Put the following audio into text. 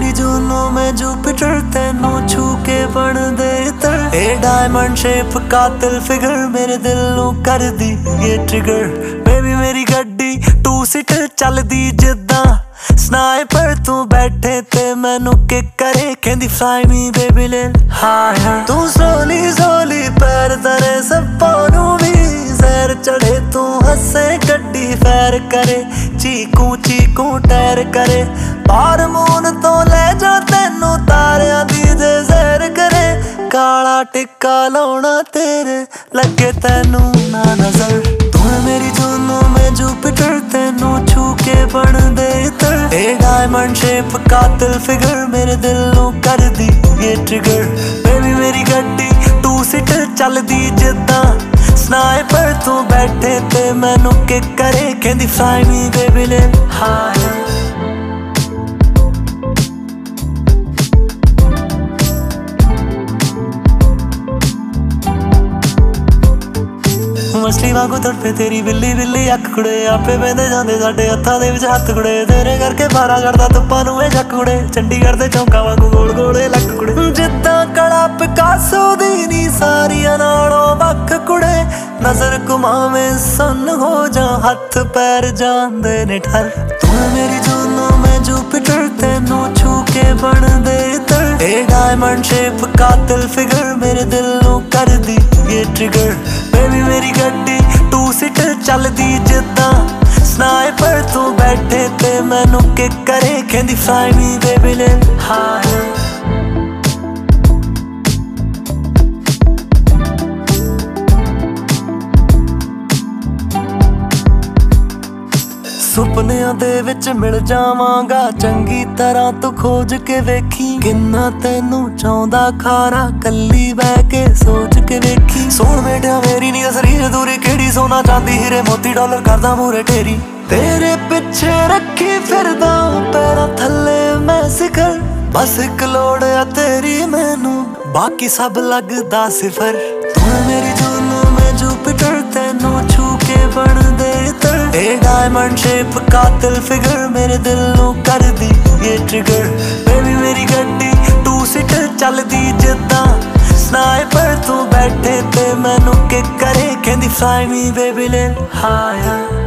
मेरी जूनों में जुपिटर तेनू छू के बन दे इतर। ए डायमंड शेप कातिल फिगर मेरे दिल नू कर दी ये ट्रिगर। बेबी मेरी गड्डी टू सीटर चलदी जिद्दां स्नाइपर तू बैठे ते मैनू किक करे कहंदी fly me baby lil higher. तू स्लोली स्लोली पैर तरे सप्पां नू भी सैर चढ़े तू हसे गड्डी फैर करे चीकू चीकू टैर करे पार मून तो ले जा तेनू तारियां दी जे सैर करे। काला टिक्का लाउणा तेरे लगे तेनू ना नजर। तू है मेरी जूनों में जुपिटर तेनू छू के बन दे इतर। ए डायमंड शेप कातिल फिगर मेरे दिल नू कर दी ये ट्रिगर। बेबी मेरी गड्डी टू सीटर चलदी जिद्दां स्नाइपर तू बैठे ते मैनू किक करे कहंदी fly me baby lil higher. मछली वांगू तड़पे तेरी बिल्ली बिल्ली अख कुड़े आपे बहते जाते साडे हत्थां दे विच हत्थ कुड़े तेरे करके बारा करदा तुप्पां नूं ए जक कुड़े चंडीगढ़ दे चौंका वांगू गोल गोल लक कुड़े। जिद्दां कड़ा पिकासो दी नी सारियां नालों वख कुड़े नजर घुमावे सुन हो जा हत्थ पैर जांदे ने ठर। तू मेरी जूनों में जुपिटर तेनू छू के बन दे इतर। ए डायमंड शेप कातिल फिगर मेरे दिल नू कर दी ये ट्रिगर। बेबी मेरी गड्डी टू सीटर चलदी जिद्दां स्नाइपर तू बैठे ते मैनू किक करे कहंदी fly me baby lil higher. ਸੁਪਨਿਆਂ ਦੇ ਵਿੱਚ ਮਿਲ ਜਾਵਾਂਗਾ ਚੰਗੀ ਤਰ੍ਹਾਂ ਤੂੰ ਖੋਜ ਕੇ ਵੇਖੀ ਕਿੰਨਾ ਤੈਨੂੰ ਚਾਹੁੰਦਾ ਖਾਰਾ ਕੱਲੀ ਬਹਿ ਕੇ ਸੋਚ ਕੇ ਵੇਖੀ। ਸੋਹਣ ਬੇਟਿਆ ਮੇਰੀ ਨੀ ਸਰੀਰ ਦੂਰੀ ਕਿਹੜੀ ਸੋਨਾ ਚਾਂਦੀ ਹੀਰੇ ਮੋਤੀ ਡਾਲਰ ਕਰਦਾ ਮੂਰੇ ਢੇਰੀ ਤੇਰੇ ਪਿੱਛੇ ਰੱਖੀ ਫਿਰਦਾ ਪੈਰਾਂ ਥੱਲੇ ਮੈਂ ਸਿਖਰ। ਬਸ ਇੱਕ ਲੋੜ ਆ ਤੇਰੀ ਮੈਨੂੰ ਬਾਕੀ ਸਭ ਲੱਗਦਾ ਸਿਫਰ। ਤੂੰ ਮੇਰੀ ਜੂਨੋਂ ਮੈਂ ਜੁਪੀਟਰ ਤੈਨੂੰ ਛੂ ਕੇ ਬਣ ਦੇ ਇतर। ए डायमंड शेप कातिल फिगर मेरे दिल नू कर दी ये ट्रिगर। बेबी मेरी गड्डी टू सीटर चलदी जिद्दां स्नाइपर तू बैठे ते मैनू किक करे कहंदी fly me baby lil higher.